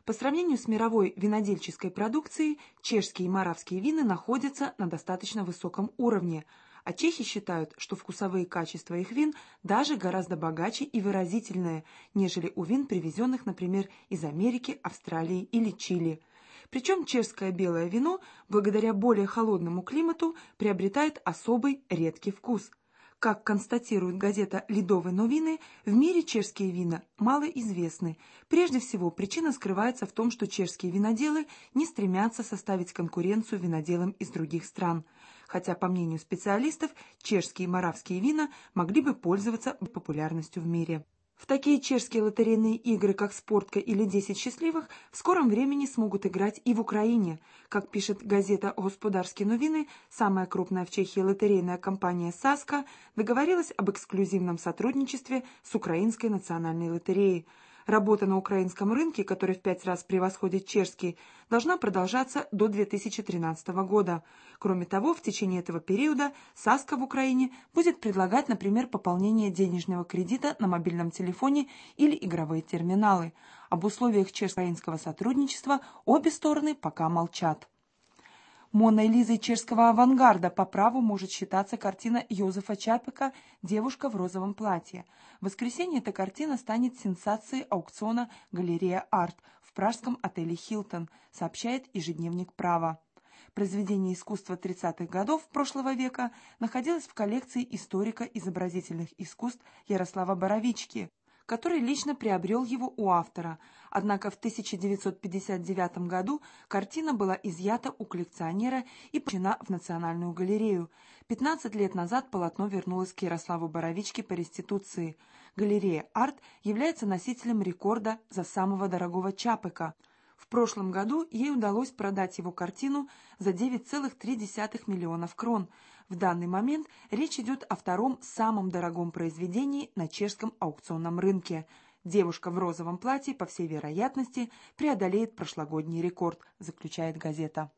По сравнению с мировой винодельческой продукцией, чешские и моравские вина находятся на достаточно высоком уровне, а чехи считают, что вкусовые качества их вин даже гораздо богаче и выразительнее, нежели у вин, привезенных, например, из Америки, Австралии или Чили. Причем чешское белое вино, благодаря более холодному климату, приобретает особый редкий вкус. Как констатирует газета «Ледовые новины», в мире чешские вина малоизвестны. Прежде всего, причина скрывается в том, что чешские виноделы не стремятся составить конкуренцию виноделам из других стран. Хотя, по мнению специалистов, чешские и моравские вина могли бы пользоваться популярностью в мире. В такие чешские лотерейные игры, как «Спортка» или «10 счастливых», в скором времени смогут играть и в Украине. Как пишет газета «Господарские новины», самая крупная в Чехии лотерейная компания «Саска» договорилась об эксклюзивном сотрудничестве с Украинской национальной лотереей. Работа на украинском рынке, который в 5 раз превосходит чешский, должна продолжаться до 2013 года. Кроме того, в течение этого периода «Саска» в Украине будет предлагать, например, пополнение денежного кредита на мобильном телефоне или игровые терминалы. Об условиях чешско-украинского сотрудничества обе стороны пока молчат. Моной Лизой чешского авангарда по праву может считаться картина Йозефа Чапека «Девушка в розовом платье». В воскресенье эта картина станет сенсацией аукциона «Галерея Арт» в пражском отеле «Хилтон», сообщает ежедневник «Право». Произведение искусства 30-х годов прошлого века находилось в коллекции историка изобразительных искусств Ярослава Боровички, который лично приобрел его у автора. Однако в 1959 году картина была изъята у коллекционера и помещена в Национальную галерею. 15 лет назад полотно вернулось к Ярославу Боровичке по реституции. Галерея «Арт» является носителем рекорда за самого дорогого Чапека. В прошлом году ей удалось продать его картину за 9,3 миллионов крон. В данный момент речь идет о втором самом дорогом произведении на чешском аукционном рынке. «Девушка в розовом платье, по всей вероятности, преодолеет прошлогодний рекорд», заключает газета.